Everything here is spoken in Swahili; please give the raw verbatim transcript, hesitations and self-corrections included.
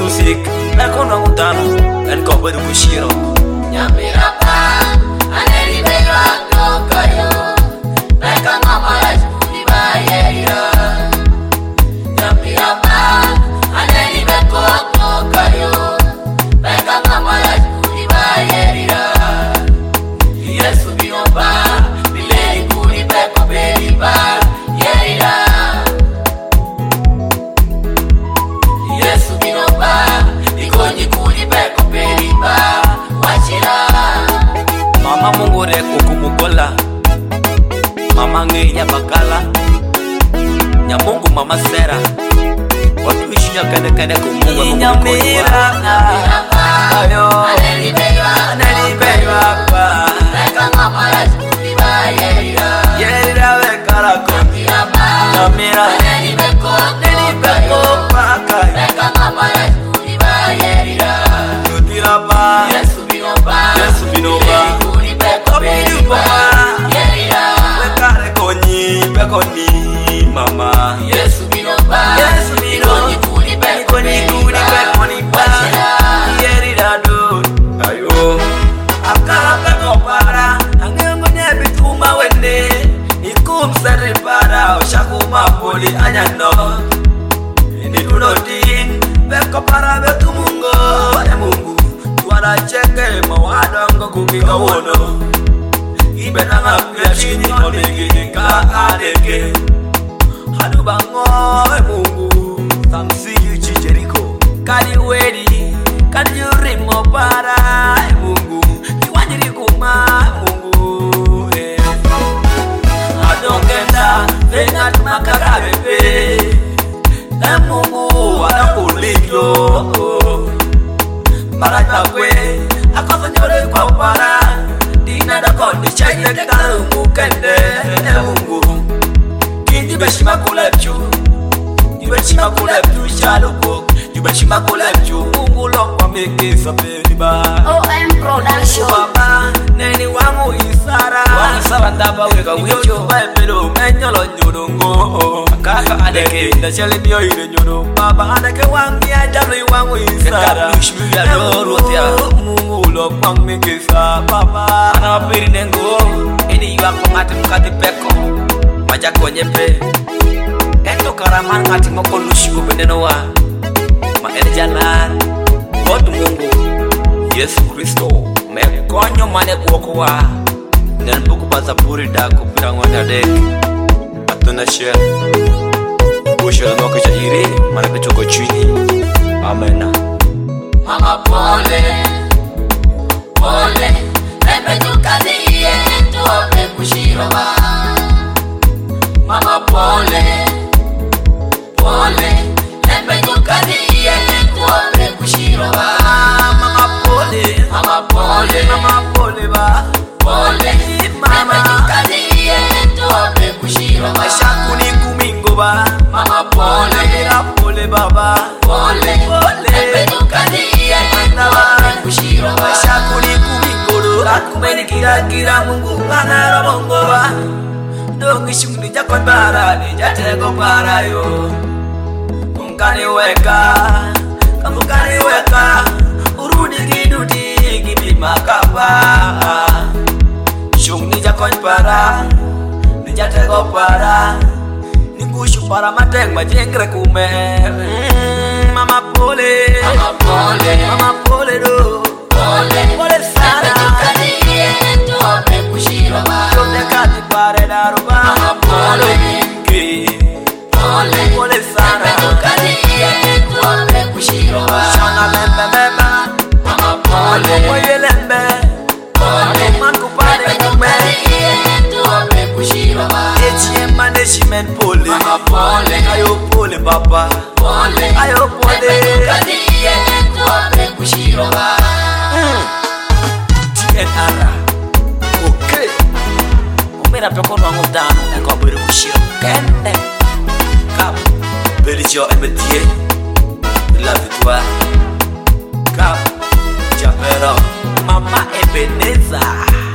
music la kono ngutano en ko bedu kushiro Nyamira pa aneri beyo kayo Beka mama la judi ba yeira Nyamira pa aneri beko kayo Beka mama la judi ba yeira Yesu biomba bilei kuri beko beliba yeira Yesu biomba ikoni kuri beko beliba Mama Mungu reko kumugola Mama nginya bakala Nya Mungu mama sera Watu ishinya kene kene kumungu Nyamira ayo anelibeyo akwa Beka mama la judi ba yeira Yeira wekara komi Nyamira anelibeko paka Beka mama la judi ba yeira Yutira pa Yesu binomba Yesu binomba Kuri beko beliba yeira Wekare konyi pekoni mama Yesu binomba Yesu binomba Kuri beko beliba Yerira do ayo Akara peko para Angengo nyebi tuma wende Ikum seri para Oshakuma poli anyano Ini unodin Peko para betu mungo Ya mungu Tuara cheke mawadongo kukinga wono Ibe nanga pia chini onegi ka adeke Hadu bango e mungu Samsi yuchi Jericho Kali wedi Kali yurimo para e mungu Kiwanjiri kuma mungu eh. Adongenda Vengat makara bebe Na mungu wanakulilo Marata kwe Akosa nyore kwa upara Dina da kondi chaite kaungu kende E mungu Kinjibe shima kulepchu Jibe shima kulepchu shaluko Jibe shima kulepchu Mungu lokwa meke saperiba O M Production Baba neni wangu isara Wangu sara ndaba weka wicho Baibelo menyolo nyudungo Kaka adeke Ndachele niyo ile nyudu Baba adeke wangi ajabli wangu isara Mungu lokwa meke sa Baba Anawapiri nengo Ini yuwa ngati mkati peko Maja kwenye pe Endo karaman ngati moko lushiku beneno wa Ma ene jalan God Mungu Yesu Kristo Mekonyo mane kuoko wa Nen buku baza puri dako Pira ngwanda deki Atuna share Ushara noke cha iri Mana pechoko chini Amena Mama pole Pole Nepe tukaziye Tuope kushiroba Mama pole Pole Nepe tukaziye Tuope kushiroba Mama pole Mama pole Mama pole ba Pole Mama Nepe tukaziye Tuope kushiroba Shakuni kumingo ba Mama pole Mira pole baba Pole Pole Nepe tukaziye Tuope kushiroba Shakuni kumingolo Akumeni kira kira mungu Anara bongo ba Dongi shungni jakon bara Ni jatego para yo Kungani weka Kungani weka Urudi kidudi Gibi makaba Shungni jakon para Ni jatego para Ningushu para mateng Majengre kume mm, Mama pole Mama pole Mama pole do Pole Pole sana Tukaziye Tuope kushiroba Donde kati pare daruba Mama pole Ki Pole Pole sana Tukaziye Tuope kushiroba Shana lembe mema Mama pole Moye lembe Pole Man kupare kume Tukaziye Tuope kushiroba Echi emane shimen pole Mama pole Ayo pole baba Pole Ayo pole Tukaziye Tuope kushiroba T N R Okay Umera peko nwangu dano Eko abwere kushiro Kende Kap Belijo emetie La victoire Kap Japero Mama Ebeneza